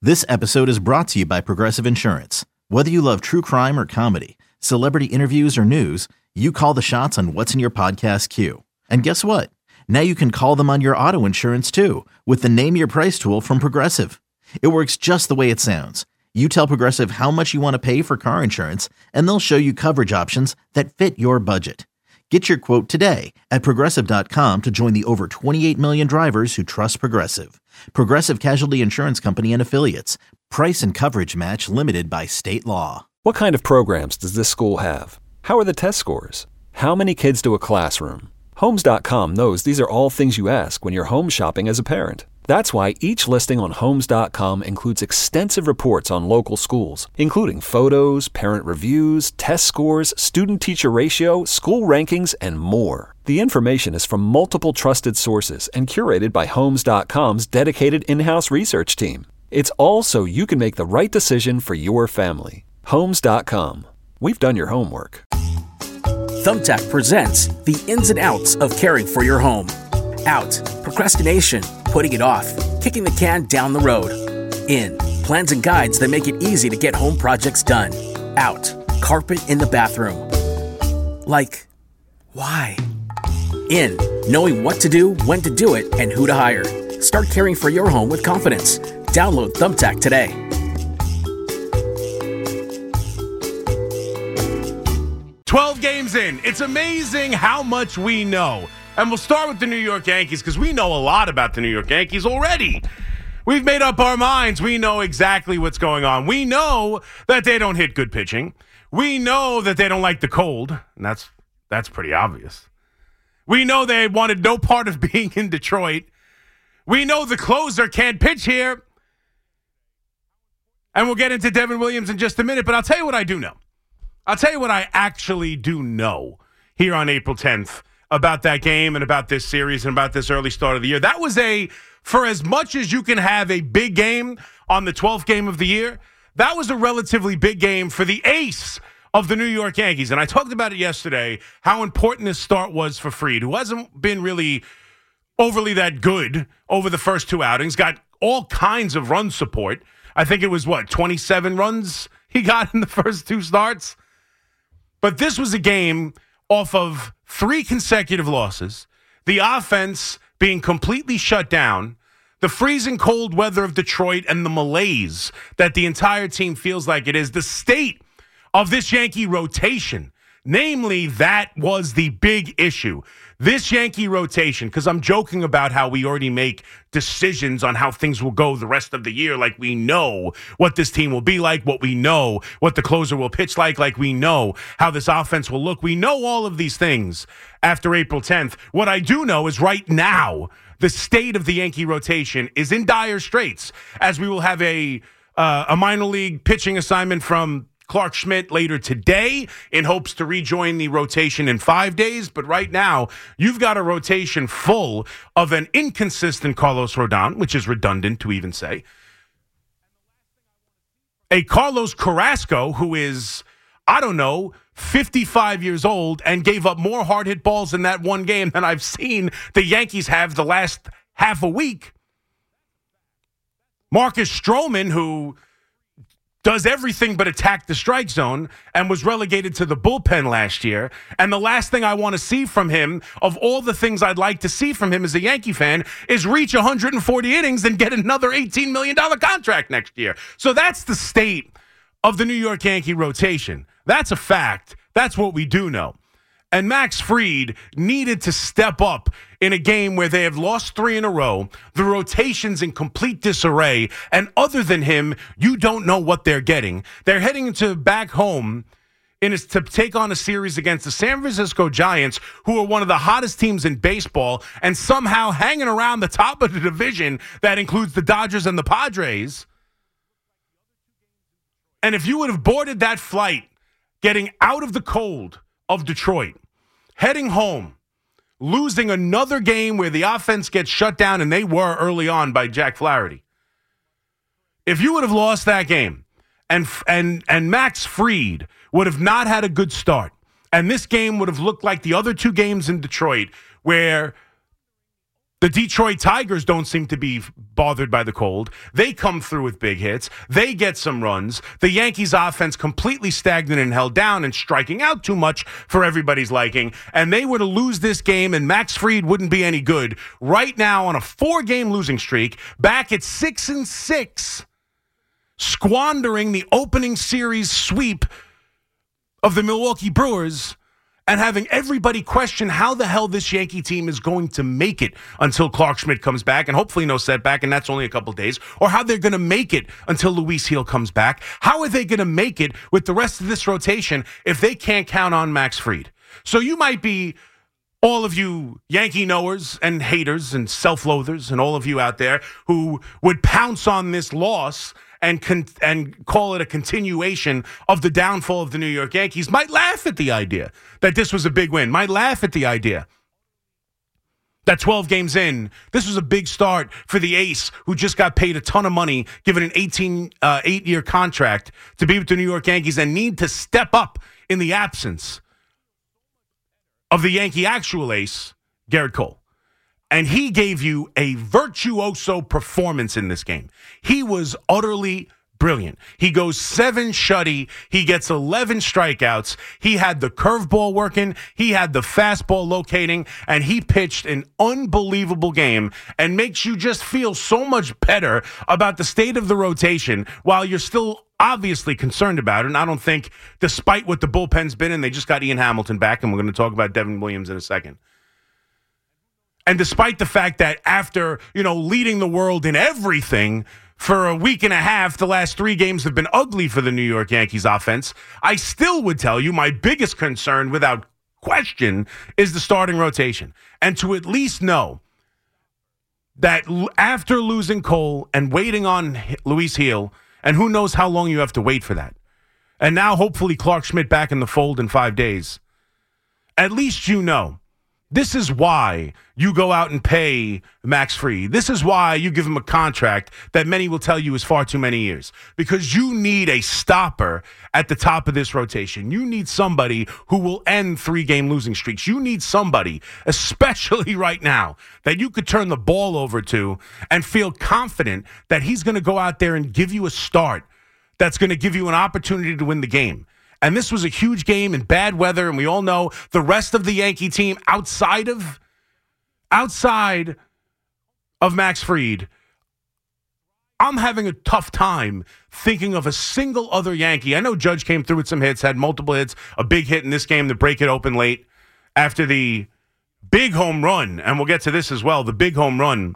This episode is brought to you by Progressive Insurance. Whether you love true crime or comedy, celebrity interviews or news, you call the shots on what's in your podcast queue. And guess what? Now you can call them on your auto insurance too with the Name Your Price tool from Progressive. It works just the way it sounds. You tell Progressive how much you want to pay for car insurance, and they'll show you coverage options that fit your budget. Get your quote today at Progressive.com to join the over 28 million drivers who trust Progressive. Progressive Casualty Insurance Company and Affiliates. Price and coverage match limited by state law. What kind of programs does this school have? How are the test scores? How many kids to a classroom? Homes.com knows these are all things you ask when you're home shopping as a parent. That's why each listing on Homes.com includes extensive reports on local schools, including photos, parent reviews, test scores, student-teacher ratio, school rankings, and more. The information is from multiple trusted sources and curated by Homes.com's dedicated in-house research team. It's all so you can make the right decision for your family. Homes.com. We've done your homework. Thumbtack presents the ins and outs of caring for your home. Out, procrastination, putting it off, kicking the can down the road. In, plans and guides that make it easy to get home projects done. Out, carpet in the bathroom. Like, why? In, knowing what to do, when to do it, and who to hire. Start caring for your home with confidence. Download Thumbtack today. Games in. It's amazing how much we know. And we'll start with the New York Yankees because we know a lot about the New York Yankees already. We've made up our minds. We know exactly what's going on. We know that they don't hit good pitching. We know that they don't like the cold, and that's pretty obvious. We know they wanted no part of being in Detroit. We know the closer can't pitch here. And we'll get into Devin Williams in just a minute, but I'll tell you what I do know. I'll tell you what I actually do know here on April 10th about that game and about this series and about this early start of the year. That was for as much as you can have a big game on the 12th game of the year, that was a relatively big game for the ace of the New York Yankees. And I talked about it yesterday, how important this start was for Fried, who hasn't been really overly that good over the first two outings, got all kinds of run support. I think it was, 27 runs he got in the first two starts? But this was a game off of 3 consecutive losses, the offense being completely shut down, the freezing cold weather of Detroit, and the malaise that the entire team feels like it is, the state of this Yankee rotation. Namely, that was the big issue. This Yankee rotation, because I'm joking about how we already make decisions on how things will go the rest of the year, like we know what this team will be like, what we know, what the closer will pitch like we know how this offense will look. We know all of these things after April 10th. What I do know is right now, the state of the Yankee rotation is in dire straits, as we will have a minor league pitching assignment from Clark Schmidt later today in hopes to rejoin the rotation in 5 days. But right now, you've got a rotation full of an inconsistent Carlos Rodon, which is redundant to even say. A Carlos Carrasco who is, 55 years old and gave up more hard hit balls in that one game than I've seen the Yankees have the last half a week. Marcus Stroman, who does everything but attack the strike zone and was relegated to the bullpen last year. And the last thing I want to see from him, of all the things I'd like to see from him as a Yankee fan, is reach 140 innings and get another $18 million contract next year. So that's the state of the New York Yankee rotation. That's a fact. That's what we do know. And Max Fried needed to step up in a game where they have lost 3 in a row. The rotation's in complete disarray. And other than him, you don't know what they're getting. They're heading into back home to take on a series against the San Francisco Giants, who are one of the hottest teams in baseball and somehow hanging around the top of the division that includes the Dodgers and the Padres. And if you would have boarded that flight getting out of the cold of Detroit, heading home, losing another game where the offense gets shut down, and they were early on by Jack Flaherty. If you would have lost that game and Max Fried would have not had a good start, and this game would have looked like the other two games in Detroit where The Detroit Tigers don't seem to be bothered by the cold. They come through with big hits. They get some runs. The Yankees offense completely stagnant and held down and striking out too much for everybody's liking. And they were to lose this game and Max Fried wouldn't be any good. Right now on a 4-game losing streak, back at 6-6, squandering the opening series sweep of the Milwaukee Brewers, and having everybody question how the hell this Yankee team is going to make it until Clark Schmidt comes back, and hopefully no setback, and that's only a couple days, or how they're going to make it until Luis Gil comes back. How are they going to make it with the rest of this rotation if they can't count on Max Fried? So you might be, all of you Yankee knowers and haters and self-loathers and all of you out there who would pounce on this loss and call it a continuation of the downfall of the New York Yankees, might laugh at the idea that this was a big win, might laugh at the idea that 12 games in, this was a big start for the ace who just got paid a ton of money, given an 8-year contract to be with the New York Yankees and need to step up in the absence of the Yankee actual ace, Gerrit Cole. And he gave you a virtuoso performance in this game. He was utterly brilliant. He goes 7 shutty. He gets 11 strikeouts. He had the curveball working. He had the fastball locating. And he pitched an unbelievable game and makes you just feel so much better about the state of the rotation while you're still obviously concerned about it. And I don't think, despite what the bullpen's been, and they just got Ian Hamilton back, and we're going to talk about Devin Williams in a second. And despite the fact that after, leading the world in everything for a week and a half, the last 3 games have been ugly for the New York Yankees offense, I still would tell you my biggest concern, without question, is the starting rotation. And to at least know that after losing Cole and waiting on Luis Gil, and who knows how long you have to wait for that, and now hopefully Clark Schmidt back in the fold in 5 days, at least you know. This is why you go out and pay Max Fried. This is why you give him a contract that many will tell you is far too many years. Because you need a stopper at the top of this rotation. You need somebody who will end 3-game losing streaks. You need somebody, especially right now, that you could turn the ball over to and feel confident that he's going to go out there and give you a start that's going to give you an opportunity to win the game. And this was a huge game in bad weather, and we all know the rest of the Yankee team outside of Max Fried, I'm having a tough time thinking of a single other Yankee. I know Judge came through with some hits, had multiple hits, a big hit in this game to break it open late after the big home run, and we'll get to this as well, the big home run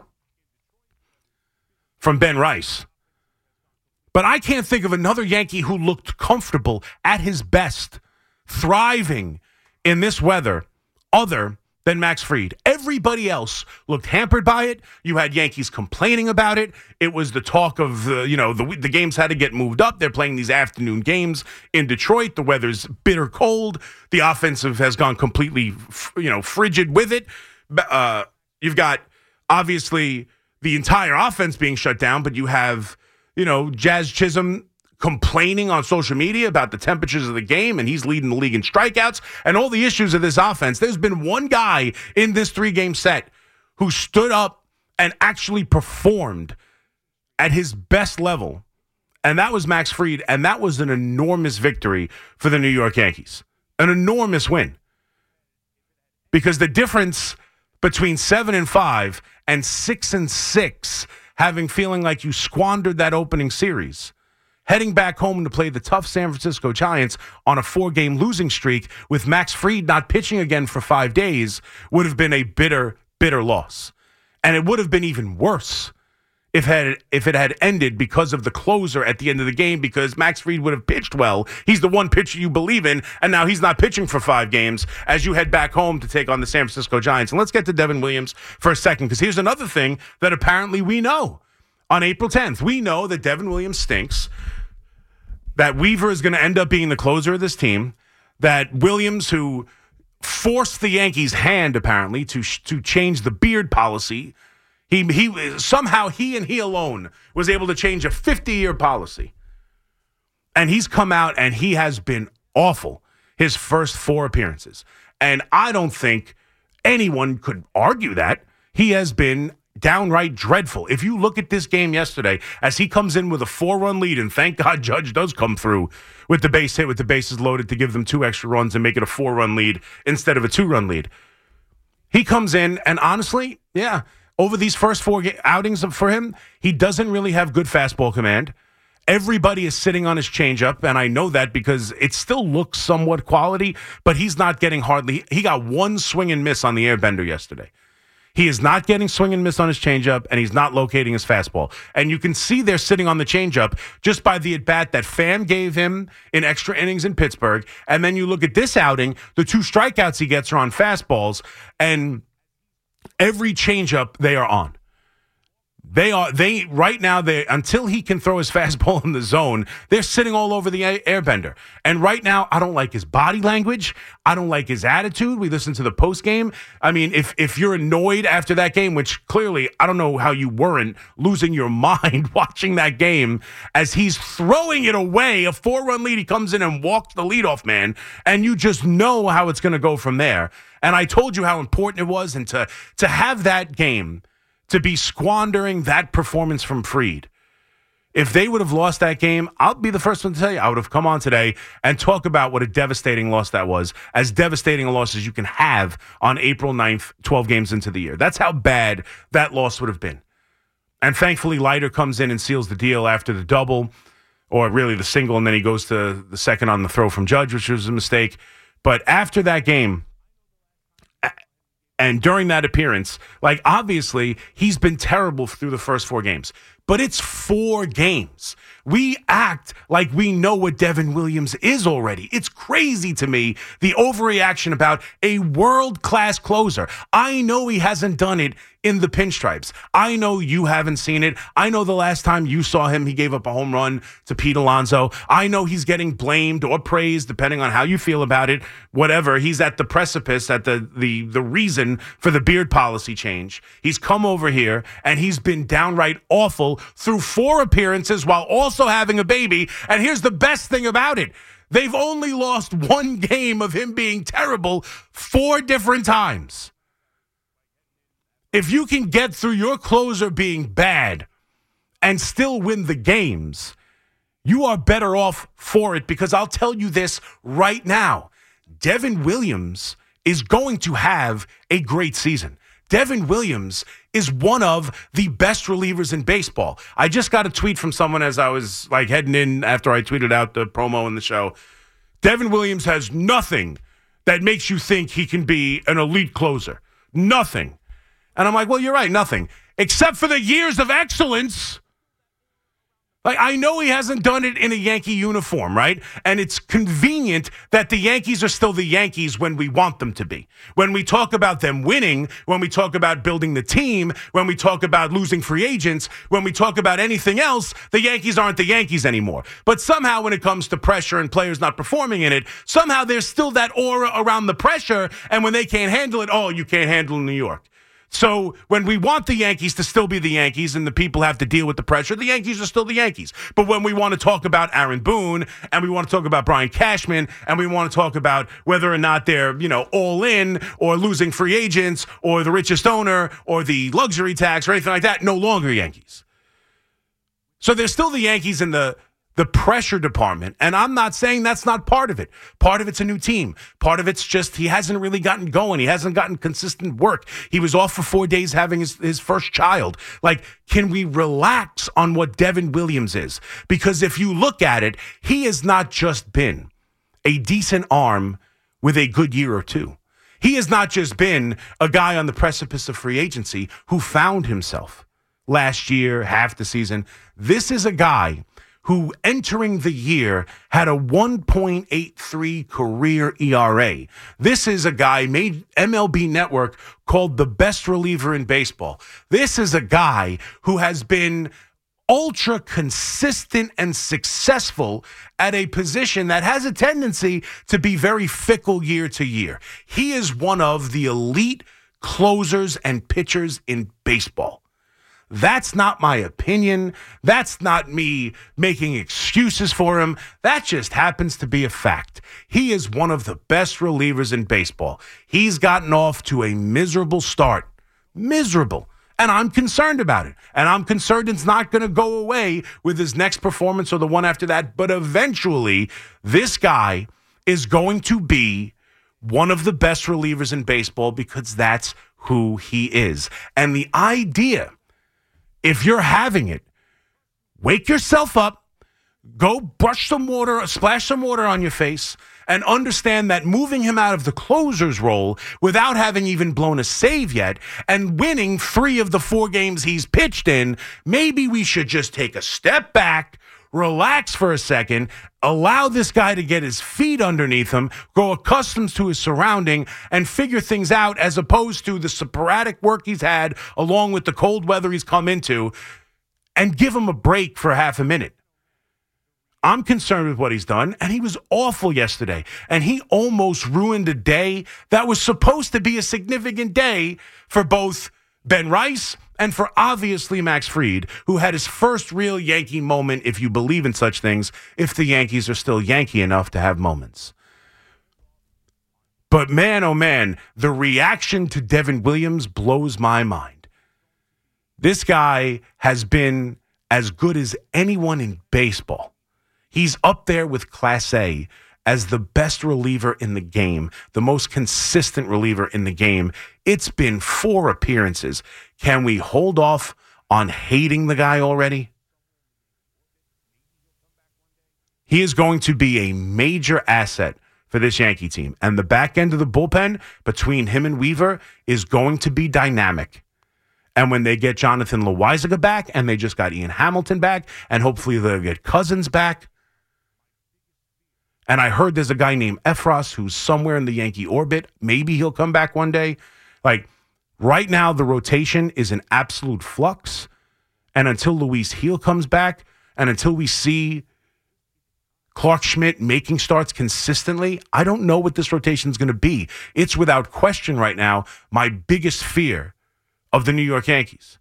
from Ben Rice. But I can't think of another Yankee who looked comfortable at his best, thriving in this weather, other than Max Fried. Everybody else looked hampered by it. You had Yankees complaining about it. It was the talk of, the games had to get moved up. They're playing these afternoon games in Detroit. The weather's bitter cold. The offensive has gone completely, frigid with it. You've got, obviously, the entire offense being shut down, but you have Jazz Chisholm complaining on social media about the temperatures of the game, and he's leading the league in strikeouts and all the issues of this offense. There's been one guy in this 3-game set who stood up and actually performed at his best level, and that was Max Fried, and that was an enormous victory for the New York Yankees. An enormous win. Because the difference between 7-5 and 6-6, feeling like you squandered that opening series, heading back home to play the tough San Francisco Giants on a 4-game losing streak with Max Fried not pitching again for 5 days, would have been a bitter, bitter loss. And it would have been even worse if it had ended because of the closer at the end of the game, because Max Fried would have pitched well. He's the one pitcher you believe in, and now he's not pitching for 5 games as you head back home to take on the San Francisco Giants. And let's get to Devin Williams for a second, because here's another thing that apparently we know. On April 10th, we know that Devin Williams stinks, that Weaver is going to end up being the closer of this team, that Williams, who forced the Yankees' hand, apparently, to change the beard policy, somehow he and he alone was able to change a 50-year policy. And he's come out and he has been awful his first 4 appearances. And I don't think anyone could argue that. He has been downright dreadful. If you look at this game yesterday, as he comes in with a 4-run lead, and thank God Judge does come through with the base hit, with the bases loaded to give them 2 extra runs and make it a 4-run lead instead of a 2-run lead. He comes in, and honestly, yeah, over these first 4 outings for him, he doesn't really have good fastball command. Everybody is sitting on his changeup, and I know that because it still looks somewhat quality, but he's not getting hardly. He got 1 swing and miss on the airbender yesterday. He is not getting swing and miss on his changeup, and he's not locating his fastball. And you can see they're sitting on the changeup just by the at-bat that Pham gave him in extra innings in Pittsburgh. And then you look at this outing, the 2 strikeouts he gets are on fastballs, and every changeup they are on. They right now, until he can throw his fastball in the zone, they're sitting all over the airbender. And right now, I don't like his body language. I don't like his attitude. We listened to the post game. I mean, if you're annoyed after that game, which clearly I don't know how you weren't losing your mind watching that game as he's throwing it away, a 4-run lead, he comes in and walks the leadoff man, and you just know how it's going to go from there. And I told you how important it was, and to have that game, to be squandering that performance from Fried. If they would have lost that game, I'll be the first one to tell you, I would have come on today and talk about what a devastating loss that was, as devastating a loss as you can have on April 9th, 12 games into the year. That's how bad that loss would have been. And thankfully, Leiter comes in and seals the deal after the double, or really the single, and then he goes to the second on the throw from Judge, which was a mistake. But after that game, and during that appearance, like, obviously, he's been terrible through the first 4 games. But it's 4 games. We act like we know what Devin Williams is already. It's crazy to me, the overreaction about a world-class closer. I know he hasn't done it in the pinstripes. I know you haven't seen it. I know the last time you saw him, he gave up a home run to Pete Alonso. I know he's getting blamed or praised, depending on how you feel about it. Whatever. He's at the precipice, at the reason for the beard policy change. He's come over here, and he's been downright awful through 4 appearances while also having a baby. And here's the best thing about it. They've only lost 1 game of him being terrible 4 different times. If you can get through your closer being bad and still win the games, you are better off for it, because I'll tell you this right now. Devin Williams is going to have a great season. Devin Williams is one of the best relievers in baseball. I just got a tweet from someone as I was heading in after I tweeted out the promo in the show. Devin Williams has nothing that makes you think he can be an elite closer. Nothing. And I'm like, well, you're right, nothing. Except for the years of excellence. I know he hasn't done it in a Yankee uniform, right? And it's convenient that the Yankees are still the Yankees when we want them to be. When we talk about them winning, when we talk about building the team, when we talk about losing free agents, when we talk about anything else, the Yankees aren't the Yankees anymore. But somehow when it comes to pressure and players not performing in it, somehow there's still that aura around the pressure, and when they can't handle it, oh, you can't handle New York. So when we want the Yankees to still be the Yankees and the people have to deal with the pressure, the Yankees are still the Yankees. But when we want to talk about Aaron Boone, and we want to talk about Brian Cashman, and we want to talk about whether or not they're, all in or losing free agents or the richest owner or the luxury tax or anything like that, no longer Yankees. So they're still the Yankees in the pressure department, and I'm not saying that's not part of it. Part of it's a new team. Part of it's just he hasn't really gotten going. He hasn't gotten consistent work. He was off for 4 days having his first child. Can we relax on what Devin Williams is? Because if you look at it, he has not just been a decent arm with a good year or two. He has not just been a guy on the precipice of free agency who found himself last year, half the season. This is a guy who entering the year had a 1.83 career ERA. This is a guy made MLB Network called the best reliever in baseball. This is a guy who has been ultra consistent and successful at a position that has a tendency to be very fickle year to year. He is one of the elite closers and pitchers in baseball. That's not my opinion. That's not me making excuses for him. That just happens to be a fact. He is one of the best relievers in baseball. He's gotten off to a miserable start miserable. And I'm concerned about it. And I'm concerned it's not going to go away with his next performance or the one after that. But eventually, this guy is going to be one of the best relievers in baseball because that's who he is. And the idea, if you're having it, wake yourself up, go brush some water, splash some water on your face, and understand that moving him out of the closer's role without having even blown a save yet and winning 3 of the 4 games he's pitched in, maybe we should just take a step back, relax for a second, allow this guy to get his feet underneath him, grow accustomed to his surrounding, and figure things out as opposed to the sporadic work he's had along with the cold weather he's come into, and give him a break for half a minute. I'm concerned with what he's done, and he was awful yesterday. And he almost ruined a day that was supposed to be a significant day for both Ben Rice and for obviously Max Fried, who had his first real Yankee moment, if you believe in such things, if the Yankees are still Yankee enough to have moments. But man, oh man, the reaction to Devin Williams blows my mind. This guy has been as good as anyone in baseball. He's up there with Class A as the best reliever in the game, the most consistent reliever in the game. It's been 4 appearances. Can we hold off on hating the guy already? He is going to be a major asset for this Yankee team. And the back end of the bullpen between him and Weaver is going to be dynamic. And when they get Jonathan Loaisiga back, and they just got Ian Hamilton back, and hopefully they'll get Cousins back. And I heard there's a guy named Efros who's somewhere in the Yankee orbit. Maybe he'll come back one day. Like, right now, the rotation is in absolute flux. And until Luis Gil comes back, and until we see Clark Schmidt making starts consistently, I don't know what this rotation is going to be. It's without question right now my biggest fear of the New York Yankees.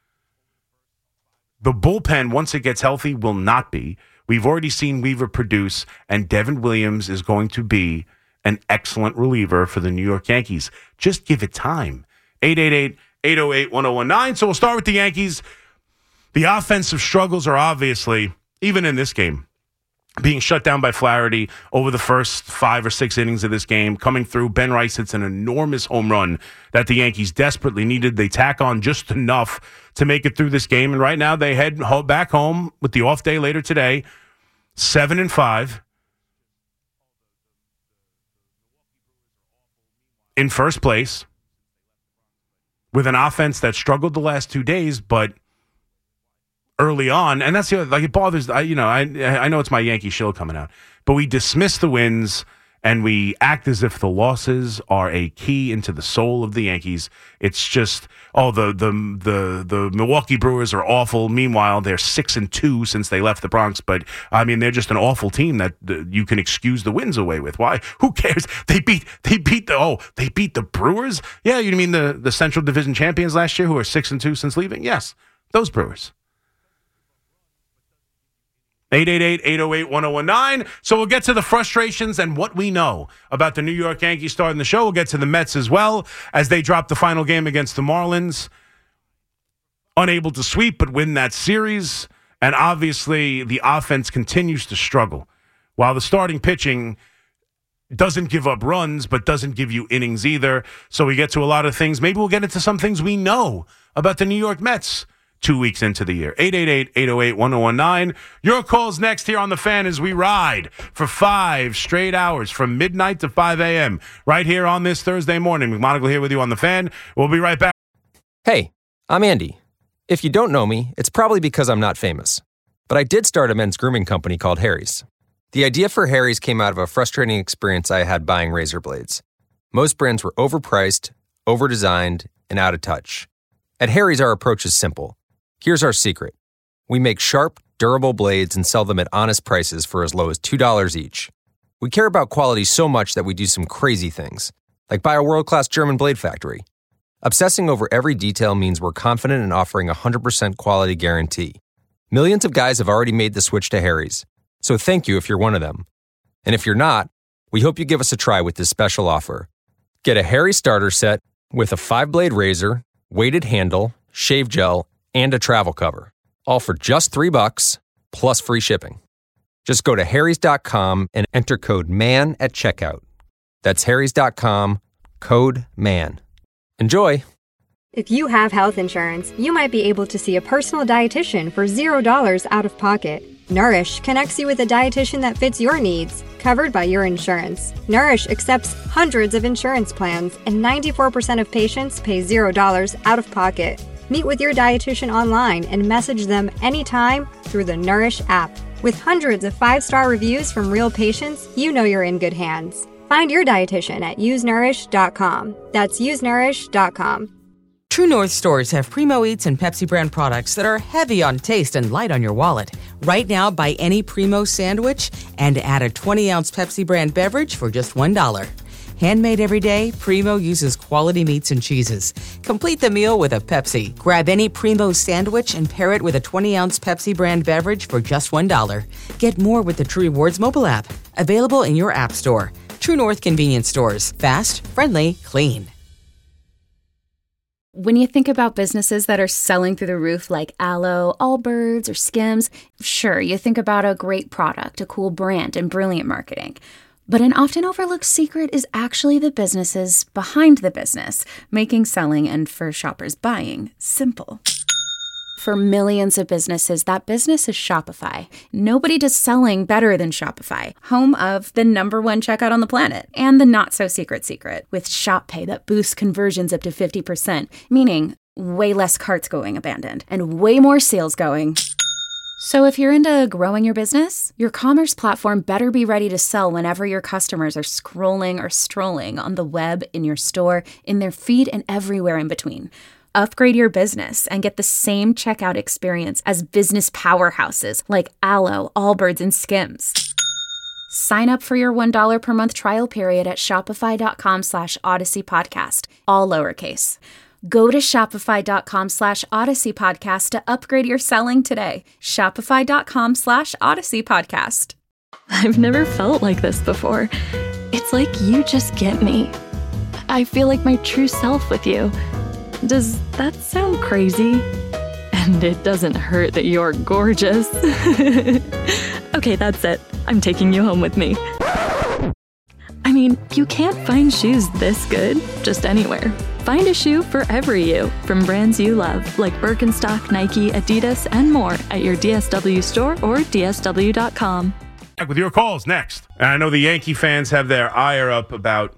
The bullpen, once it gets healthy, will not be. We've already seen Weaver produce, and Devin Williams is going to be an excellent reliever for the New York Yankees. Just give it time. 888-808-1019. So we'll start with the Yankees. The offensive struggles are obviously, even in this game, being shut down by Flaherty over the first 5 or 6 innings of this game. Coming through, Ben Rice hits an enormous home run that the Yankees desperately needed. They tack on just enough to make it through this game. And right now they head back home with the off day later today, 7-5. In first place with an offense that struggled the last 2 days, but early on, and that's the other, like, it bothers, I know it's my Yankee shill coming out, but we dismiss the wins and we act as if the losses are a key into the soul of the Yankees. It's just, the Milwaukee Brewers are awful. Meanwhile, they're 6-2 since they left the Bronx, but I mean, they're just an awful team that you can excuse the wins away with. Why? Who cares? They beat the Brewers? Yeah, you mean the Central Division champions last year who are 6-2 since leaving? Yes, those Brewers. 888-808-1019. So we'll get to the frustrations and what we know about the New York Yankees starting the show. We'll get to the Mets as well as they drop the final game against the Marlins. Unable to sweep but win that series. And obviously the offense continues to struggle. While the starting pitching doesn't give up runs but doesn't give you innings either. So we get to a lot of things. Maybe we'll get into some things we know about the New York Mets 2 weeks into the year. 888-808-1019. Your call's next here on The Fan as we ride for 5 straight hours from midnight to 5 a.m. right here on this Thursday morning. McMonagle here with you on The Fan. We'll be right back. Hey, I'm Andy. If you don't know me, it's probably because I'm not famous. But I did start a men's grooming company called Harry's. The idea for Harry's came out of a frustrating experience I had buying razor blades. Most brands were overpriced, overdesigned, and out of touch. At Harry's, our approach is simple. Here's our secret. We make sharp, durable blades and sell them at honest prices for as low as $2 each. We care about quality so much that we do some crazy things, like buy a world-class German blade factory. Obsessing over every detail means we're confident in offering a 100% quality guarantee. Millions of guys have already made the switch to Harry's, so thank you if you're one of them. And if you're not, we hope you give us a try with this special offer. Get a Harry's starter set with a 5-blade razor, weighted handle, shave gel, and a travel cover. All for just $3 plus free shipping. Just go to harrys.com and enter code MAN at checkout. That's harrys.com, code MAN. Enjoy! If you have health insurance, you might be able to see a personal dietitian for $0 out of pocket. Nourish connects you with a dietitian that fits your needs, covered by your insurance. Nourish accepts hundreds of insurance plans, and 94% of patients pay $0 out of pocket. Meet with your dietitian online and message them anytime through the Nourish app. With hundreds of 5-star reviews from real patients, you know you're in good hands. Find your dietitian at usenourish.com. That's usenourish.com. True North stores have Primo Eats and Pepsi brand products that are heavy on taste and light on your wallet. Right now, buy any Primo sandwich and add a 20-ounce Pepsi brand beverage for just $1. Handmade every day, Primo uses quality meats and cheeses. Complete the meal with a Pepsi. Grab any Primo sandwich and pair it with a 20-ounce Pepsi brand beverage for just $1. Get more with the True Rewards mobile app. Available in your app store. True North convenience stores. Fast, friendly, clean. When you think about businesses that are selling through the roof like Aloe, Allbirds, or Skims, sure, you think about a great product, a cool brand, and brilliant marketing. But an often overlooked secret is actually the businesses behind the business, making selling and for shoppers buying simple. For millions of businesses, that business is Shopify. Nobody does selling better than Shopify, home of the #1 checkout on the planet, and the not-so-secret secret, with Shop Pay that boosts conversions up to 50%, meaning way less carts going abandoned, and way more sales going. So if you're into growing your business, your commerce platform better be ready to sell whenever your customers are scrolling or strolling on the web, in your store, in their feed, and everywhere in between. Upgrade your business and get the same checkout experience as business powerhouses like Aloe, Allbirds, and Skims. Sign up for your $1 per month trial period at shopify.com/Odyssey Podcast, all lowercase. Go to shopify.com /Odyssey Podcast to upgrade your selling today. Shopify.com /Odyssey Podcast. I've never felt like this before. It's like you just get me. I feel like my true self with you. Does that sound crazy? And it doesn't hurt that you're gorgeous. Okay, that's it. I'm taking you home with me. I mean, you can't find shoes this good just anywhere. Find a shoe for every you from brands you love, like Birkenstock, Nike, Adidas, and more at your DSW store or DSW.com. Back with your calls next. And I know the Yankee fans have their ire up about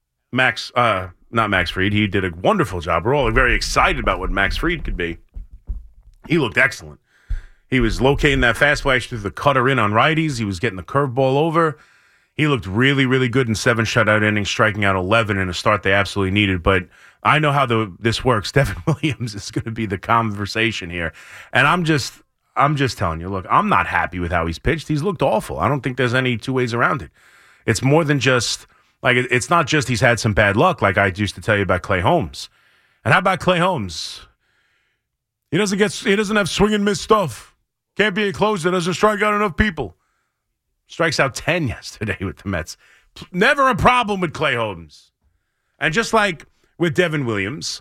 not Max Fried. He did a wonderful job. We're all very excited about what Max Fried could be. He looked excellent. He was locating that fastball, actually threw the cutter in on righties. He was getting the curveball over. He looked really, really good in 7 shutout innings, striking out 11 in a start they absolutely needed. But I know how this works. Devin Williams is going to be the conversation here. And I'm just telling you, look, I'm not happy with how he's pitched. He's looked awful. I don't think there's any two ways around it. It's more than just... Like, it's not just he's had some bad luck, like I used to tell you about Clay Holmes. And how about Clay Holmes? He doesn't have swing and miss stuff. Can't be a closer. Doesn't strike out enough people. Strikes out 10 yesterday with the Mets. Never a problem with Clay Holmes. And just like with Devin Williams,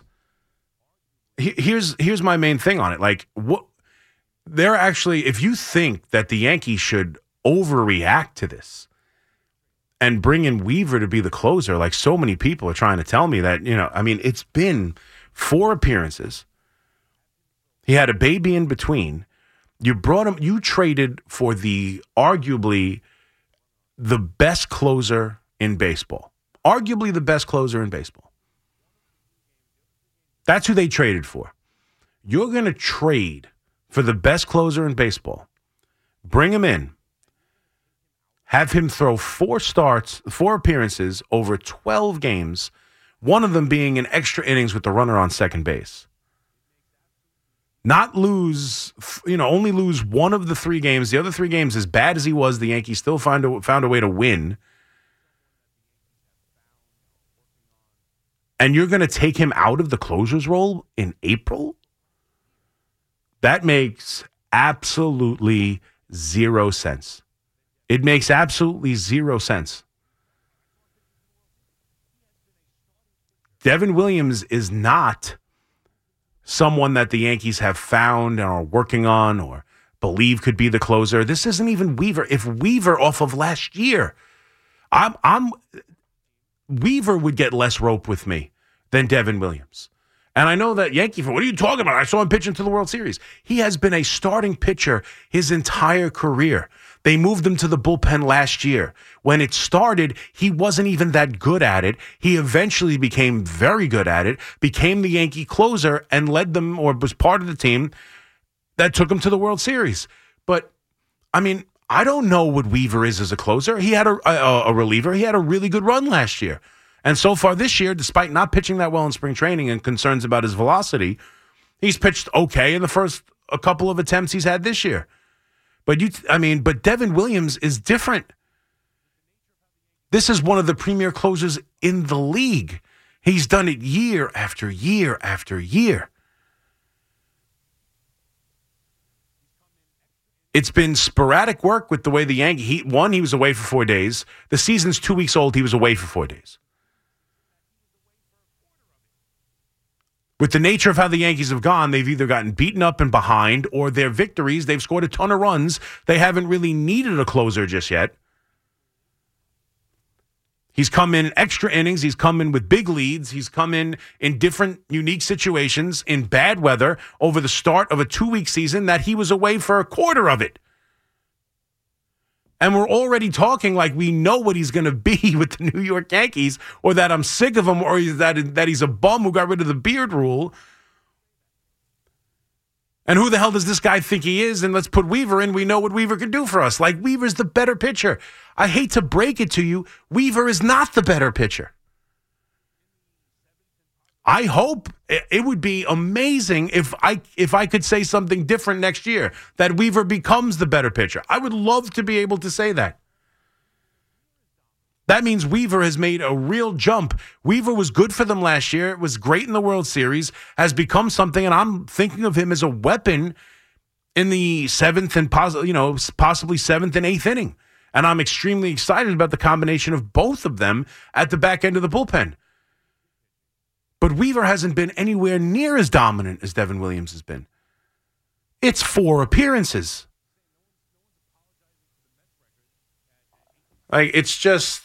here's my main thing on it. Like, they're actually, if you think that the Yankees should overreact to this and bring in Weaver to be the closer, like so many people are trying to tell me that, I mean, it's been 4 appearances. He had a baby in between. You brought him, you traded for arguably the best closer in baseball. Arguably the best closer in baseball. That's who they traded for. You're going to trade for the best closer in baseball. Bring him in. Have him throw 4 appearances over 12 games, one of them being in extra innings with the runner on second base. Not lose, only lose one of the 3 games. The other 3 games, as bad as he was, the Yankees still found a way to win. And you're going to take him out of the closer's role in April? That makes absolutely 0 sense. It makes absolutely 0 sense. Devin Williams is not someone that the Yankees have found and are working on or believe could be the closer. This isn't even Weaver. If Weaver off of last year, Weaver would get less rope with me than Devin Williams. And I know that Yankee fan, what are you talking about? I saw him pitch into the World Series. He has been a starting pitcher his entire career. They moved him to the bullpen last year. When it started, he wasn't even that good at it. He eventually became very good at it, became the Yankee closer, and led them, or was part of the team that took him to the World Series. But, I mean, I don't know what Weaver is as a closer. He had a reliever. He had a really good run last year. And so far this year, despite not pitching that well in spring training and concerns about his velocity, he's pitched okay in the first a couple of attempts he's had this year. But Devin Williams is different. This is one of the premier closers in the league. He's done it year after year after year. It's been sporadic work with the way the Yankees. He was away for 4 days. The season's 2 weeks old. He was away for 4 days. With the nature of how the Yankees have gone, they've either gotten beaten up and behind, or their victories, they've scored a ton of runs. They haven't really needed a closer just yet. He's come in extra innings. He's come in with big leads. He's come in different, unique situations, in bad weather, over the start of a 2-week season that he was away for a quarter of it. And we're already talking like we know what he's going to be with the New York Yankees, or that I'm sick of him, or that he's a bum who got rid of the beard rule. And who the hell does this guy think he is? And let's put Weaver in. We know what Weaver can do for us. Like, Weaver's the better pitcher. I hate to break it to you. Weaver is not the better pitcher. I hope it would be amazing if I could say something different next year, that Weaver becomes the better pitcher. I would love to be able to say that. That means Weaver has made a real jump. Weaver was good for them last year. It was great in the World Series, has become something, and I'm thinking of him as a weapon in the seventh and possibly seventh and eighth inning. And I'm extremely excited about the combination of both of them at the back end of the bullpen. But Weaver hasn't been anywhere near as dominant as Devin Williams has been. It's 4 appearances. Like, it's just,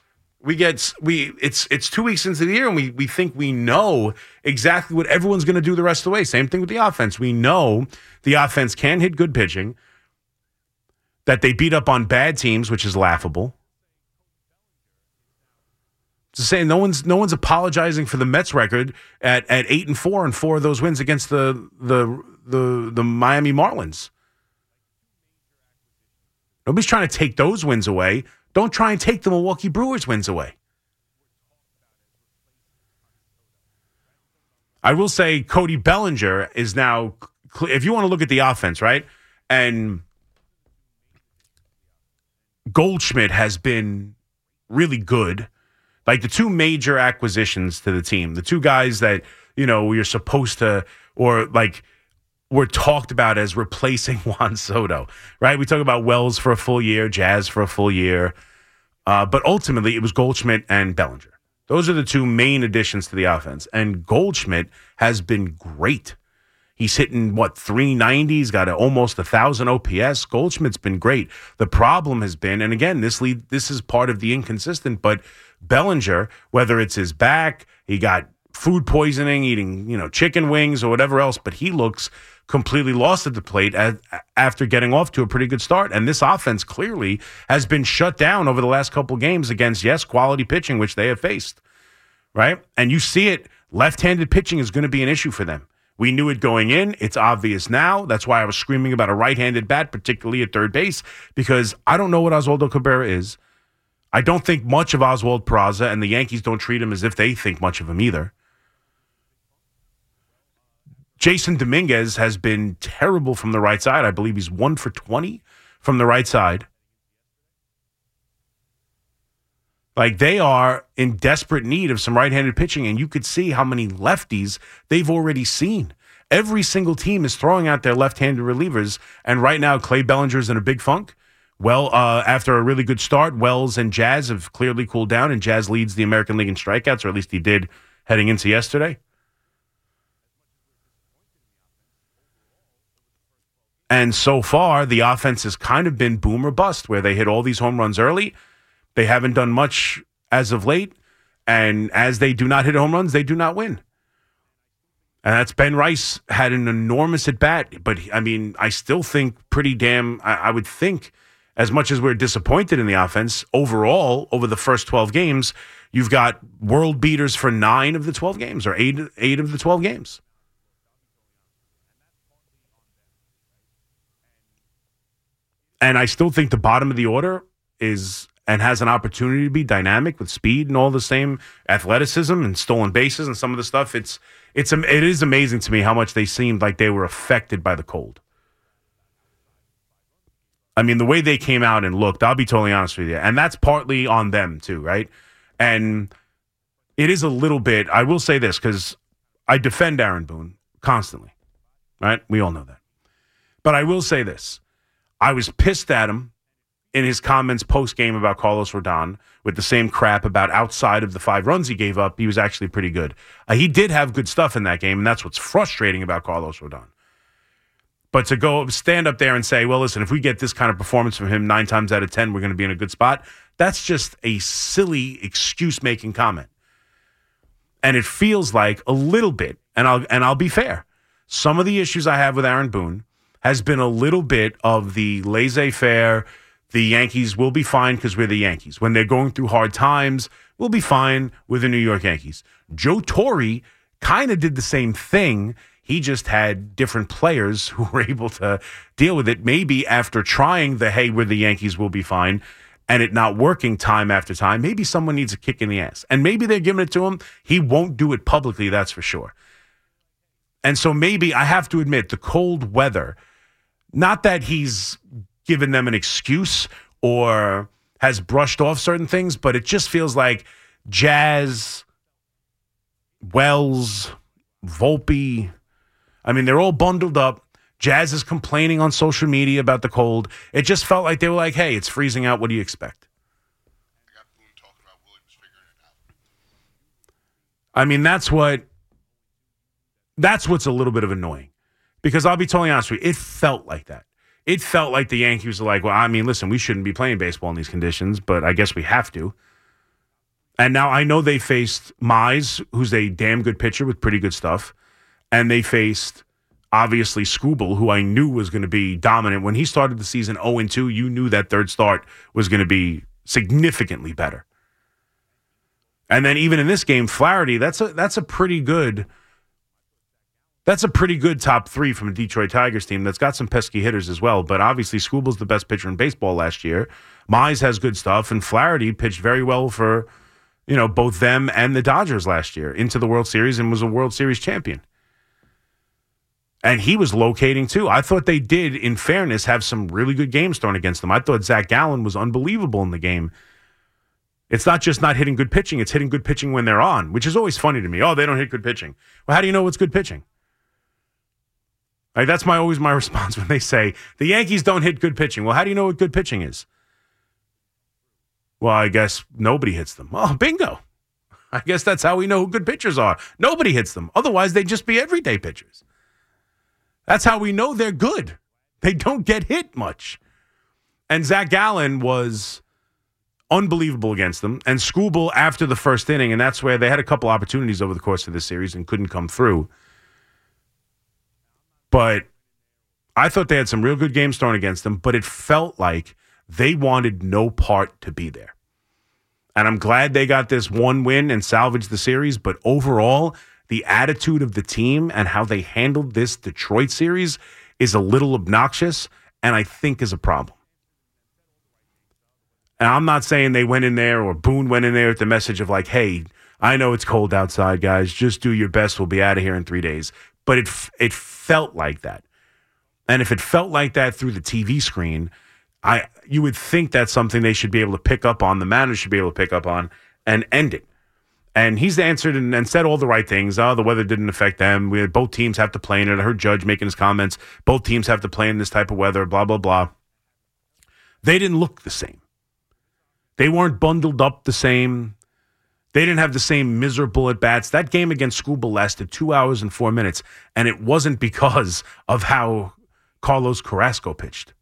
it's 2 weeks into the year, and we think we know exactly what everyone's going to do the rest of the way. Same thing with the offense. We know the offense can hit good pitching, that they beat up on bad teams, which is laughable. To say no one's apologizing for the Mets record at 8-4 and 4 of those wins against the Miami Marlins. Nobody's trying to take those wins away. Don't try and take the Milwaukee Brewers wins away. I will say Cody Bellinger is now, if you want to look at the offense, right? And Goldschmidt has been really good. Like, the 2 major acquisitions to the team, the 2 guys that, you're supposed to, or like were talked about as replacing Juan Soto, right? We talk about Wells for a full year, Jazz for a full year. But ultimately, it was Goldschmidt and Bellinger. Those are the 2 main additions to the offense. And Goldschmidt has been great. He's hitting, 390? He's got almost 1,000 OPS. Goldschmidt's been great. The problem has been, and again, this is part of the inconsistent, but Bellinger, whether it's his back, he got food poisoning, eating, chicken wings or whatever else, but he looks completely lost at the plate after getting off to a pretty good start. And this offense clearly has been shut down over the last couple games against, quality pitching, which they have faced, right? And you see it, left-handed pitching is going to be an issue for them. We knew it going in. It's obvious now. That's why I was screaming about a right-handed bat, particularly at third base, because I don't know what Oswaldo Cabrera is. I don't think much of Oswald Peraza, and the Yankees don't treat him as if they think much of him either. Jason Dominguez has been terrible from the right side. I believe he's 1 for 20 from the right side. Like, they are in desperate need of some right-handed pitching, and you could see how many lefties they've already seen. Every single team is throwing out their left-handed relievers, and right now Clay Bellinger's in a big funk. Well, after a really good start, Wells and Jazz have clearly cooled down, and Jazz leads the American League in strikeouts, or at least he did heading into yesterday. And so far, the offense has kind of been boom or bust, where they hit all these home runs early. They haven't done much as of late. And as they do not hit home runs, they do not win. And that's Ben Rice had an enormous at-bat. But, I mean, I still think I would think, as much as we're disappointed in the offense, overall, over the first 12 games, you've got world beaters for 9 of the 12 games, or 8 of the 12 games. And I still think the bottom of the order is and has an opportunity to be dynamic with speed and all the same athleticism and stolen bases and some of the stuff. It is amazing to me how much they seemed like they were affected by the cold. I mean, the way they came out and looked, I'll be totally honest with you, and that's partly on them too, right? And it is a little bit, I will say this, because I defend Aaron Boone constantly, right? We all know that. But I will say this. I was pissed at him in his comments post-game about Carlos Rodon with the same crap about outside of the 5 runs he gave up. He was actually pretty good. He did have good stuff in that game, and that's what's frustrating about Carlos Rodon. But to go stand up there and say, well, listen, if we get this kind of performance from him 9 times out of 10, we're going to be in a good spot, that's just a silly excuse-making comment. And it feels like a little bit, and I'll be fair, some of the issues I have with Aaron Boone has been a little bit of the laissez-faire, the Yankees will be fine because we're the Yankees. When they're going through hard times, we'll be fine with the New York Yankees. Joe Torre kind of did the same thing. He just had different players who were able to deal with it. Maybe after trying the, hey, we're the Yankees, we'll be fine, and it not working time after time, maybe someone needs a kick in the ass. And maybe they're giving it to him. He won't do it publicly, that's for sure. And so maybe I have to admit the cold weather, not that he's given them an excuse or has brushed off certain things, but it just feels like Jazz, Wells, Volpe, I mean, they're all bundled up. Jazz is complaining on social media about the cold. It just felt like they were like, hey, it's freezing out. What do you expect? I got Boone talking about Williams figuring it out. I mean, that's what's a little bit of annoying. Because I'll be totally honest with you, it felt like that. It felt like the Yankees were like, well, I mean, listen, we shouldn't be playing baseball in these conditions, but I guess we have to. And now I know they faced Mize, who's a damn good pitcher with pretty good stuff. And they faced, obviously, Skubal, who I knew was going to be dominant. When he started the season 0-2, you knew that third start was going to be significantly better. And then even in this game, Flaherty, that's a pretty good top 3 from a Detroit Tigers team that's got some pesky hitters as well. But obviously, Skubal's the best pitcher in baseball last year. Mize has good stuff, and Flaherty pitched very well for, both them and the Dodgers last year into the World Series and was a World Series champion. And he was locating, too. I thought they did, in fairness, have some really good games thrown against them. I thought Zach Gallen was unbelievable in the game. It's not just not hitting good pitching. It's hitting good pitching when they're on, which is always funny to me. Oh, they don't hit good pitching. Well, how do you know what's good pitching? Like, that's always my response when they say, the Yankees don't hit good pitching. Well, how do you know what good pitching is? Well, I guess nobody hits them. Oh, bingo. I guess that's how we know who good pitchers are. Nobody hits them. Otherwise, they'd just be everyday pitchers. That's how we know they're good. They don't get hit much. And Zach Gallen was unbelievable against them. And Skubal after the first inning, and that's where they had a couple opportunities over the course of this series and couldn't come through. But I thought they had some real good games thrown against them, but it felt like they wanted no part to be there. And I'm glad they got this one win and salvaged the series, but overall, the attitude of the team and how they handled this Detroit series is a little obnoxious and I think is a problem. And I'm not saying they went in there or Boone went in there with the message of like, hey, I know it's cold outside, guys. Just do your best. We'll be out of here in 3 days. But it felt like that. And if it felt like that through the TV screen, you would think that's something they should be able to pick up on, the manager should be able to pick up on and end it. And he's answered and said all the right things. Oh, the weather didn't affect them. Both teams have to play in it. I heard Judge making his comments. Both teams have to play in this type of weather, blah, blah, blah. They didn't look the same. They weren't bundled up the same. They didn't have the same miserable at-bats. That game against Skubal lasted 2 hours and 4 minutes, and it wasn't because of how Carlos Carrasco pitched.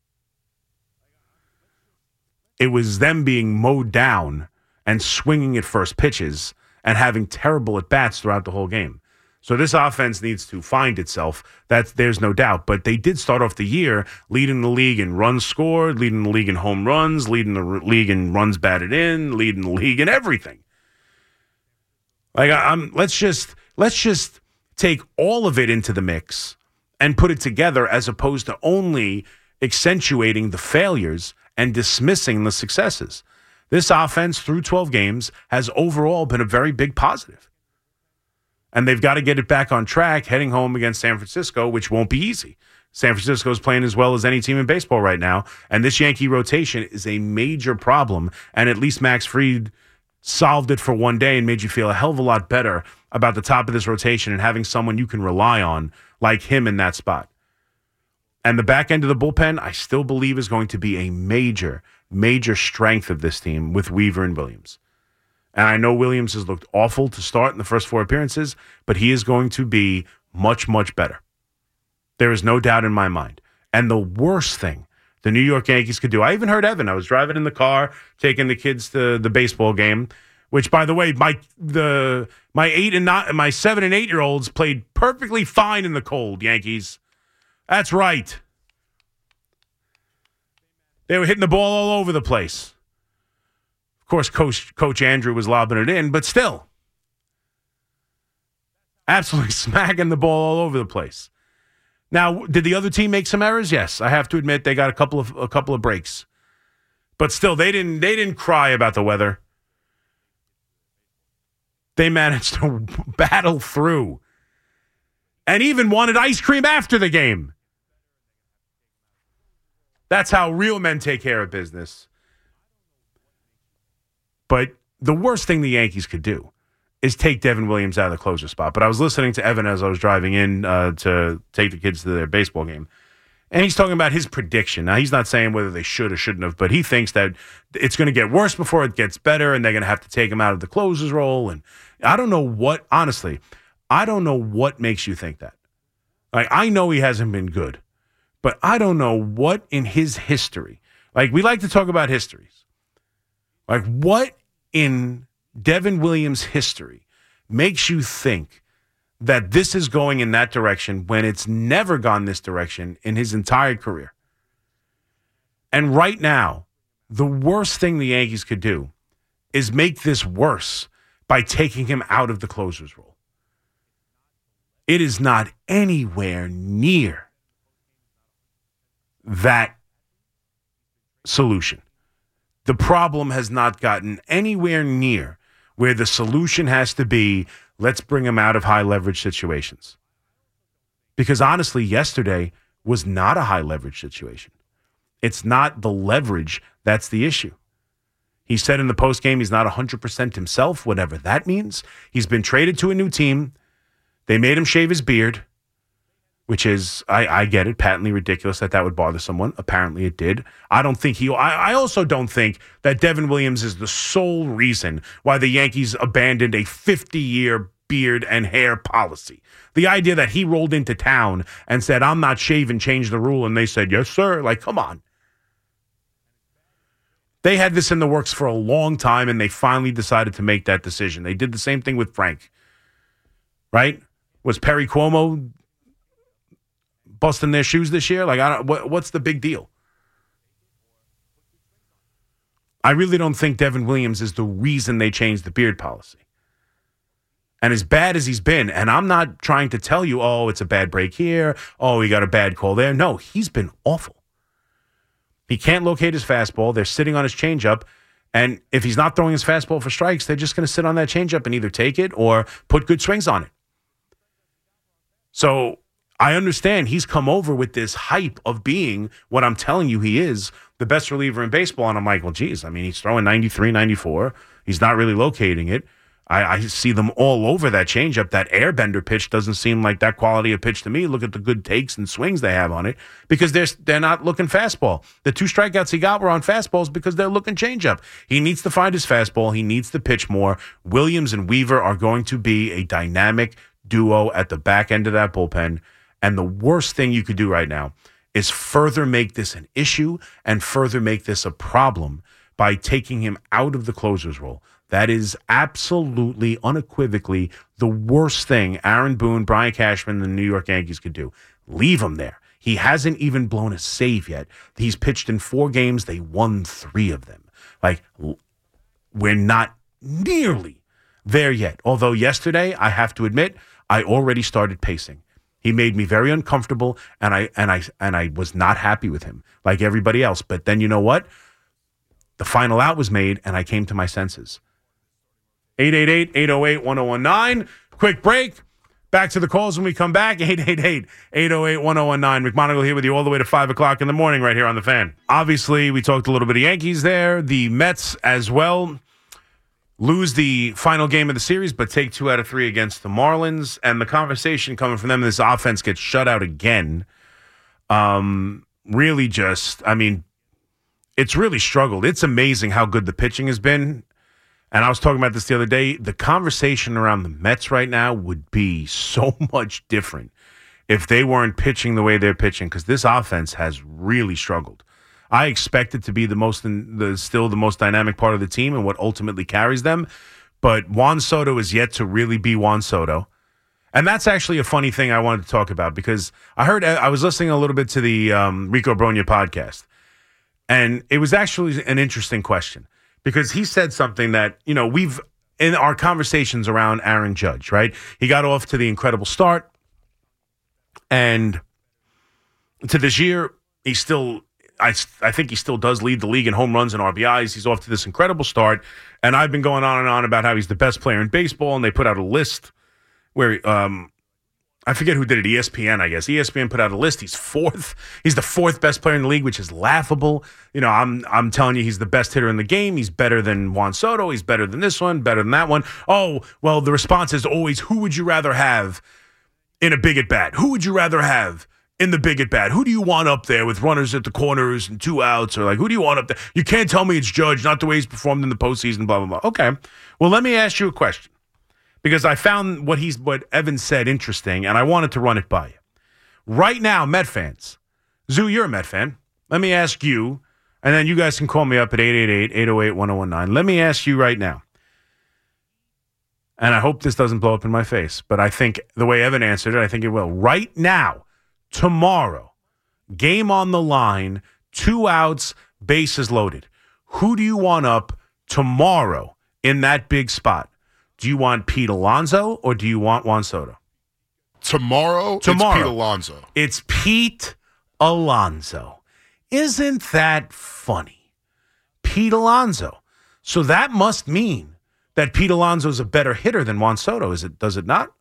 It was them being mowed down and swinging at first pitches and having terrible at-bats throughout the whole game. So this offense needs to find itself. There's no doubt. But they did start off the year leading the league in runs scored, leading the league in home runs, leading the league in runs batted in, leading the league in everything. Like let's just take all of it into the mix and put it together as opposed to only accentuating the failures and dismissing the successes. This offense through 12 games has overall been a very big positive. And they've got to get it back on track heading home against San Francisco, which won't be easy. San Francisco is playing as well as any team in baseball right now. And this Yankee rotation is a major problem. And at least Max Fried solved it for one day and made you feel a hell of a lot better about the top of this rotation and having someone you can rely on like him in that spot. And the back end of the bullpen, I still believe is going to be a major, major strength of this team with Weaver and Williams. And I know Williams has looked awful to start in the first 4 appearances, but he is going to be much, much better. There is no doubt in my mind. And the worst thing the New York Yankees could do, I even heard Evan. I was driving in the car, taking the kids to the baseball game, which, by the way, my 7 and 8-year-olds played perfectly fine in the cold, Yankees. That's right. They were hitting the ball all over the place. Of course, Coach Andrew was lobbing it in, but still. Absolutely smacking the ball all over the place. Now, did the other team make some errors? Yes, I have to admit they got a couple of breaks. But still, they didn't cry about the weather. They managed to battle through and even wanted ice cream after the game. That's how real men take care of business. But the worst thing the Yankees could do is take Devin Williams out of the closer spot. But I was listening to Evan as I was driving in to take the kids to their baseball game. And he's talking about his prediction. Now, he's not saying whether they should or shouldn't have, but he thinks that it's going to get worse before it gets better, and they're going to have to take him out of the closer's role. And I don't know what, honestly, I don't know what makes you think that. Like, I know he hasn't been good, but I don't know what in his history. Like, we like to talk about histories. Like, what in Devin Williams' history makes you think that this is going in that direction when it's never gone this direction in his entire career? And right now, the worst thing the Yankees could do is make this worse by taking him out of the closer's role. It is not anywhere near that solution. The problem has not gotten anywhere near where the solution has to be, let's bring him out of high leverage situations. Because honestly, yesterday was not a high leverage situation. It's not the leverage that's the issue. He said in the postgame he's not 100% himself, whatever that means. He's been traded to a new team. They made him shave his beard, which is, I get it, patently ridiculous that would bother someone. Apparently it did. I also don't think that Devin Williams is the sole reason why the Yankees abandoned a 50-year beard and hair policy. The idea that he rolled into town and said, I'm not shaving, change the rule, and they said, yes, sir. Like, come on. They had this in the works for a long time, and they finally decided to make that decision. They did the same thing with Frank, right? Was Perry Cuomo busting their shoes this year? Like, what's the big deal? I really don't think Devin Williams is the reason they changed the beard policy. And as bad as he's been, and I'm not trying to tell you, oh, it's a bad break here, oh, he got a bad call there. No, he's been awful. He can't locate his fastball. They're sitting on his changeup. And if he's not throwing his fastball for strikes, they're just going to sit on that changeup and either take it or put good swings on it. So I understand he's come over with this hype of being what I'm telling you he is, the best reliever in baseball. And I'm like, well, geez, I mean, he's throwing 93, 94. He's not really locating it. I see them all over that changeup. That airbender pitch doesn't seem like that quality of pitch to me. Look at the good takes and swings they have on it because they're not looking fastball. The 2 strikeouts he got were on fastballs because they're looking changeup. He needs to find his fastball. He needs to pitch more. Williams and Weaver are going to be a dynamic duo at the back end of that bullpen. And the worst thing you could do right now is further make this an issue and further make this a problem by taking him out of the closer's role. That is absolutely, unequivocally the worst thing Aaron Boone, Brian Cashman, and the New York Yankees could do. Leave him there. He hasn't even blown a save yet. He's pitched in 4 games. They won 3 of them. Like, we're not nearly there yet. Although yesterday, I have to admit, I already started pacing. He made me very uncomfortable, and I was not happy with him, like everybody else. But then you know what? The final out was made, and I came to my senses. 888-808-1019. Quick break. Back to the calls when we come back. 888-808-1019. McMonagle here with you all the way to 5 o'clock in the morning right here on The Fan. Obviously, we talked a little bit of Yankees there. The Mets as well lose the final game of the series, but take 2 out of 3 against the Marlins. And the conversation coming from them, this offense gets shut out again. Really just, I mean, it's really struggled. It's amazing how good the pitching has been. And I was talking about this the other day. The conversation around the Mets right now would be so much different if they weren't pitching the way they're pitching, because this offense has really struggled. I expect it to be still the most dynamic part of the team and what ultimately carries them. But Juan Soto is yet to really be Juan Soto. And that's actually a funny thing I wanted to talk about, because I was listening a little bit to the Rico Brogna podcast. And it was actually an interesting question. Because he said something that, you know, we've, in our conversations around Aaron Judge, right? He got off to the incredible start. And to this year, he still, I think he still does lead the league in home runs and RBIs. He's off to this incredible start. And I've been going on and on about how he's the best player in baseball. And they put out a list where, I forget who did it, ESPN, I guess. ESPN put out a list. He's 4th. He's the 4th best player in the league, which is laughable. You know, I'm telling you, he's the best hitter in the game. He's better than Juan Soto. He's better than this one, better than that one. Oh, well, the response is always, who would you rather have in a big at bat? Who would you rather have in the big at bat? Who do you want up there with runners at the corners and 2 outs? Or like, who do you want up there? You can't tell me it's Judge, not the way he's performed in the postseason, blah, blah, blah. Okay. Well, let me ask you a question. Because I found what Evan said interesting, and I wanted to run it by you. Right now, Met fans, Zoo, you're a Met fan. Let me ask you, and then you guys can call me up at 888-808-1019. Let me ask you right now, and I hope this doesn't blow up in my face, but I think the way Evan answered it, I think it will. Right now, tomorrow, game on the line, 2 outs, bases loaded. Who do you want up tomorrow in that big spot? Do you want Pete Alonso or do you want Juan Soto? Tomorrow, it's Pete Alonso. It's Pete Alonso. Isn't that funny? Pete Alonso. So that must mean that Pete Alonso is a better hitter than Juan Soto. Does it not?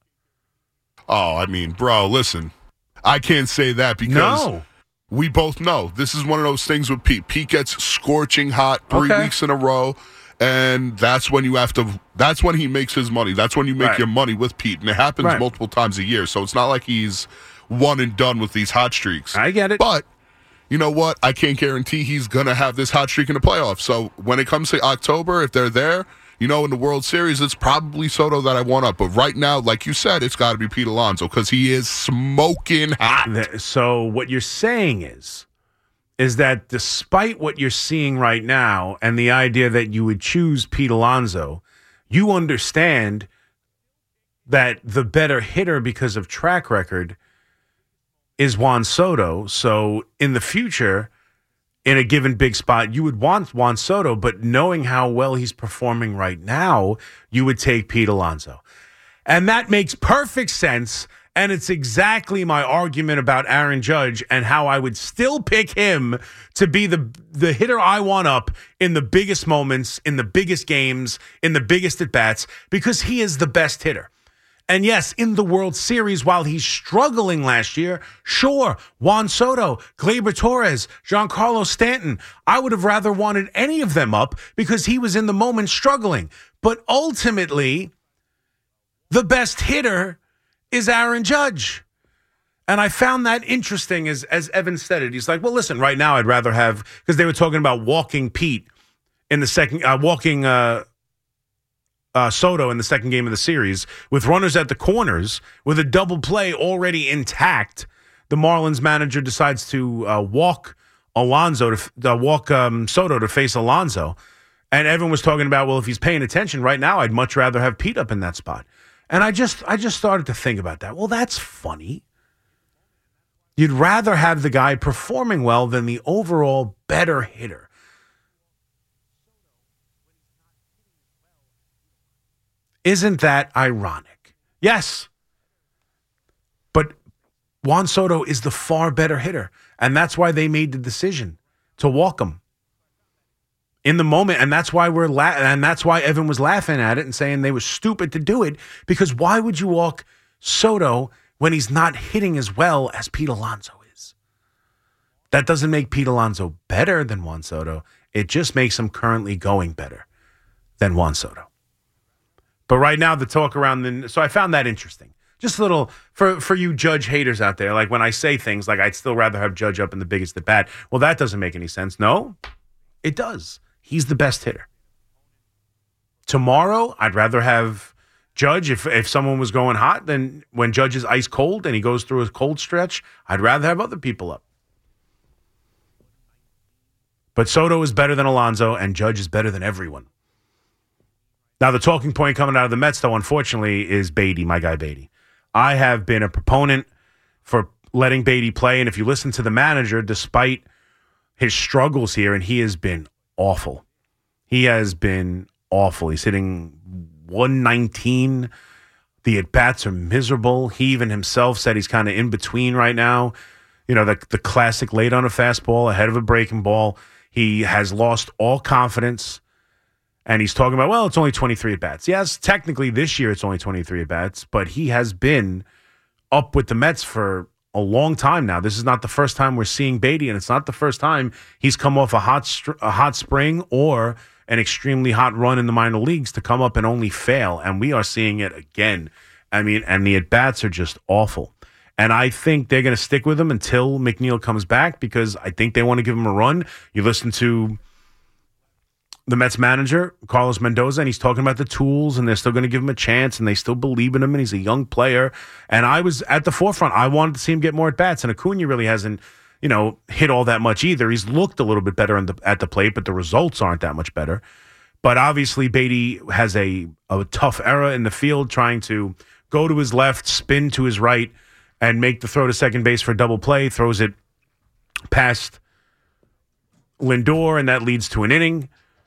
Oh, I mean, bro, listen. I can't say that because we both know. This is one of those things with Pete. Pete gets scorching hot 3 weeks in a row. And that's when that's when he makes his money. That's when you make your money with Pete. And it happens multiple times a year. So it's not like he's one and done with these hot streaks. I get it. But you know what? I can't guarantee he's going to have this hot streak in the playoffs. So when it comes to October, if they're there, you know, in the World Series, it's probably Soto that I want up. But right now, like you said, it's got to be Pete Alonso because he is smoking hot. So what you're saying is that despite what you're seeing right now and the idea that you would choose Pete Alonso, you understand that the better hitter because of track record is Juan Soto. So in the future, in a given big spot, you would want Juan Soto, but knowing how well he's performing right now, you would take Pete Alonso. And that makes perfect sense. And it's exactly my argument about Aaron Judge and how I would still pick him to be the hitter I want up in the biggest moments, in the biggest games, in the biggest at-bats, because he is the best hitter. And yes, in the World Series, while he's struggling last year, sure, Juan Soto, Gleyber Torres, Giancarlo Stanton, I would have rather wanted any of them up because he was in the moment struggling. But ultimately, the best hitter is Aaron Judge. And I found that interesting as Evan said it. He's like, well, listen, right now I'd rather have, because they were talking about walking Pete in the second, walking Soto in the second game of the series with runners at the corners with a double play already intact. the Marlins manager decides to walk Soto to face Alonso. And everyone was talking about, well, if he's paying attention right now, I'd much rather have Pete up in that spot. And I just started to think about that. Well, that's funny. You'd rather have the guy performing well than the overall better hitter. Isn't that ironic? Yes. But Juan Soto is the far better hitter. And that's why they made the decision to walk him in the moment. And that's why that's why Evan was laughing at it and saying they were stupid to do it. Because why would you walk Soto when he's not hitting as well as Pete Alonso is? That doesn't make Pete Alonso better than Juan Soto. It just makes him currently going better than Juan Soto. But right now, the talk around so I found that interesting. Just a little, for you Judge haters out there, like when I say things like I'd still rather have Judge up in the biggest at bat. Well, that doesn't make any sense. No, it does. He's the best hitter. Tomorrow, I'd rather have Judge. If someone was going hot, then when Judge is ice cold and he goes through a cold stretch, I'd rather have other people up. But Soto is better than Alonso, and Judge is better than everyone. Now, the talking point coming out of the Mets, though, unfortunately, is Beatty, my guy Beatty. I have been a proponent for letting Beatty play, and if you listen to the manager, despite his struggles here, and he has been awful. He has been awful. He's hitting 119. The at-bats are miserable. He even himself said he's kind of in between right now. You know, the classic late on a fastball, ahead of a breaking ball. He has lost all confidence. And he's talking about, well, it's only 23 at-bats. Yes, technically this year it's only 23 at-bats, but he has been up with the Mets for a long time now. This is not the first time we're seeing Beatty, and it's not the first time he's come off a hot spring or an extremely hot run in the minor leagues to come up and only fail. And we are seeing it again. I mean, and the at-bats are just awful. And I think they're going to stick with him until McNeil comes back because I think they want to give him a run. You listen to the Mets manager, Carlos Mendoza, and he's talking about the tools, and they're still going to give him a chance, and they still believe in him, and he's a young player. And I was at the forefront. I wanted to see him get more at-bats, and Acuna really hasn't, hit all that much either. He's looked a little bit better at the plate, but the results aren't that much better. But obviously, Beatty has a tough era in the field, trying to go to his left, spin to his right, and make the throw to second base for a double play, throws it past Lindor, and that leads to an inning.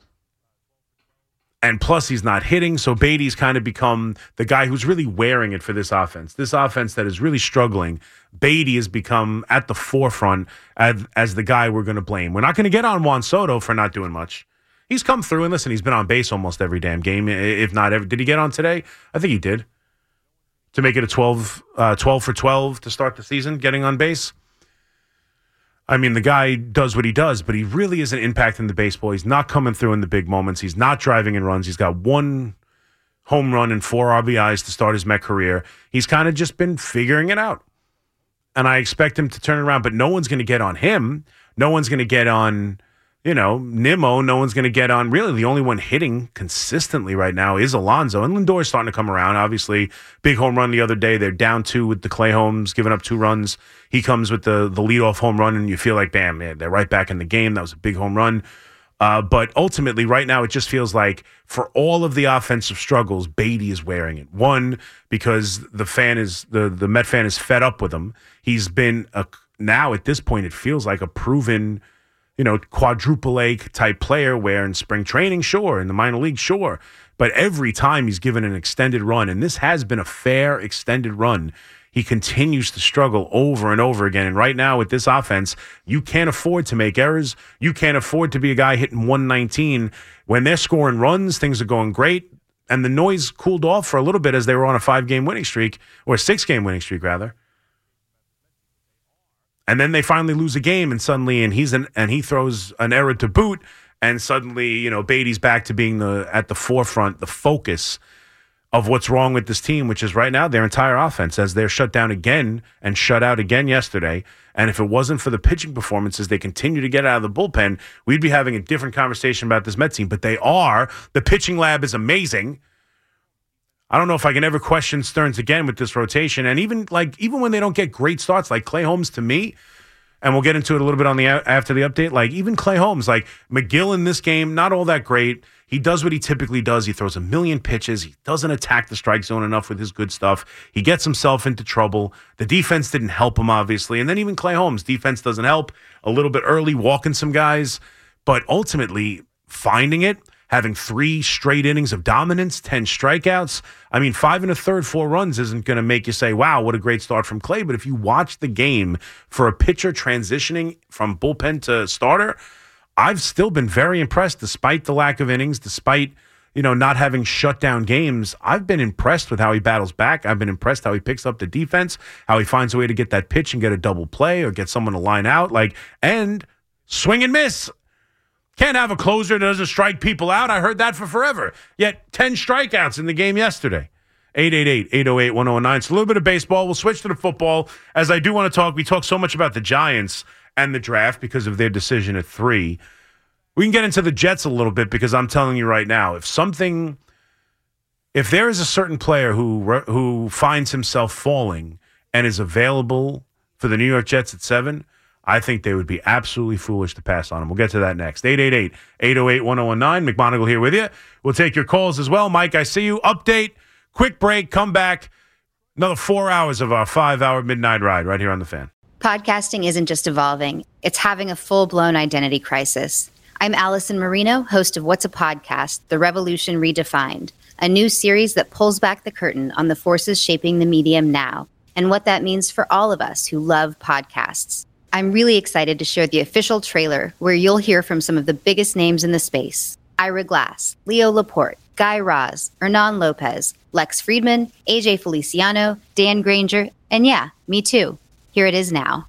And plus, he's not hitting, so Beatty's kind of become the guy who's really wearing it for this offense. This offense that is really struggling, Beatty has become at the forefront as the guy we're going to blame. We're not going to get on Juan Soto for not doing much. He's come through, and listen, he's been on base almost every damn game, if not every. Did he get on today? I think he did. To make it a 12 for 12 to start the season, getting on base. I mean, the guy does what he does, but he really isn't impacting the baseball. He's not coming through in the big moments. He's not driving in runs. He's got 1 home run and 4 RBIs to start his Met career. He's kind of just been figuring it out. And I expect him to turn it around, but no one's going to get on him. No one's going to get on, Nimmo. No one's going to get on. Really, the only one hitting consistently right now is Alonso. And Lindor's starting to come around. Obviously, big home run the other day. They're down 2 with the Clay Holmes, giving up 2 runs. He comes with the leadoff home run, and you feel like, bam, man, they're right back in the game. That was a big home run. But ultimately, right now, it just feels like for all of the offensive struggles, Beatty is wearing it. One, because the Met fan is fed up with him. He's been now at this point, it feels like a proven, quadruple A type player where in spring training, sure, in the minor league, sure. But every time he's given an extended run, and this has been a fair extended run, he continues to struggle over and over again. And right now with this offense, you can't afford to make errors. You can't afford to be a guy hitting 119. When they're scoring runs, things are going great. And the noise cooled off for a little bit as they were on a 5-game winning streak, or a 6-game winning streak, rather. And then they finally lose a game, and suddenly, he throws an error to boot, and suddenly, Beatty's back to being at the forefront, the focus of what's wrong with this team, which is right now their entire offense, as they're shut down again and shut out again yesterday. And if it wasn't for the pitching performances, they continue to get out of the bullpen, we'd be having a different conversation about this Met team. But they are. The pitching lab is amazing. I don't know if I can ever question Stearns again with this rotation. And even when they don't get great starts, like Clay Holmes to me, and we'll get into it a little bit on after the update, like even Clay Holmes, like McGill in this game, not all that great. He does what he typically does. He throws a million pitches. He doesn't attack the strike zone enough with his good stuff. He gets himself into trouble. The defense didn't help him, obviously. And then even Clay Holmes, defense doesn't help. A little bit early, walking some guys. But ultimately, finding it, having 3 straight innings of dominance, 10 strikeouts. I mean, 5 1/3, 4 runs isn't going to make you say, wow, what a great start from Clay. But if you watch the game for a pitcher transitioning from bullpen to starter, I've still been very impressed despite the lack of innings, despite, not having shut down games. I've been impressed with how he battles back. I've been impressed how he picks up the defense, how he finds a way to get that pitch and get a double play or get someone to line out, and swing and miss. Can't have a closer that doesn't strike people out. I heard that for forever. Yet 10 strikeouts in the game yesterday. 888-808-1019. It's a little bit of baseball. We'll switch to the football. As I do want to talk, we talk so much about the Giants and the draft because of their decision at 3. We can get into the Jets a little bit because I'm telling you right now, if there is a certain player who finds himself falling and is available for the New York Jets at 7, I think they would be absolutely foolish to pass on him. We'll get to that next. 888-808-1019. McMonagle here with you. We'll take your calls as well. Mike, I see you. Update, quick break, come back. Another 4 hours of our 5-hour midnight ride right here on The Fan. Podcasting isn't just evolving. It's having a full-blown identity crisis. I'm Allison Marino, host of What's a Podcast? The Revolution Redefined, a new series that pulls back the curtain on the forces shaping the medium now and what that means for all of us who love podcasts. I'm really excited to share the official trailer where you'll hear from some of the biggest names in the space. Ira Glass, Leo Laporte, Guy Raz, Hernan Lopez, Lex Friedman, AJ Feliciano, Dan Granger, and yeah, me too. Here it is now.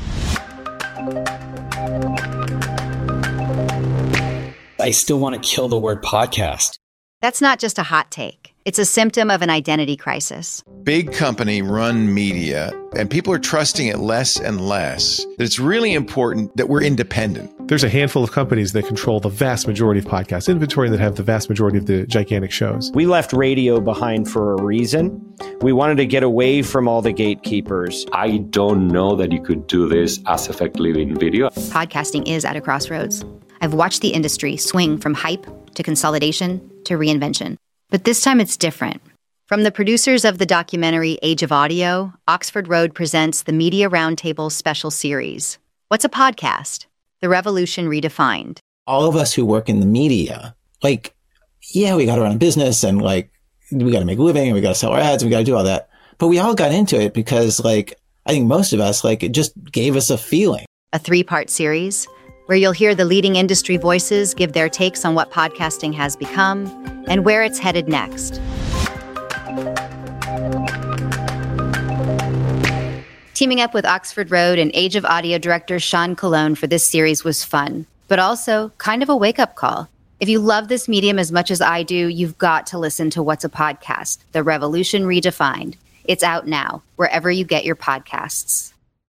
I still want to kill the word podcast. That's not just a hot take. It's a symptom of an identity crisis. Big company run media, and people are trusting it less and less. It's really important that we're independent. There's a handful of companies that control the vast majority of podcast inventory that have the vast majority of the gigantic shows. We left radio behind for a reason. We wanted to get away from all the gatekeepers. I don't know that you could do this as effectively in video. Podcasting is at a crossroads. I've watched the industry swing from hype to consolidation to reinvention. But this time it's different. From the producers of the documentary Age of Audio, Oxford Road presents the Media Roundtable special series. What's a podcast? The Revolution Redefined. All of us who work in the media, we got to run a business and we got to make a living and we got to sell our ads and we got to do all that. But we all got into it because I think most of us, it just gave us a feeling. A 3-part series where you'll hear the leading industry voices give their takes on what podcasting has become and where it's headed next. Teaming up with Oxford Road and Age of Audio director Sean Colon for this series was fun, but also kind of a wake-up call. If you love this medium as much as I do, you've got to listen to What's a Podcast? The Revolution Redefined. It's out now, wherever you get your podcasts.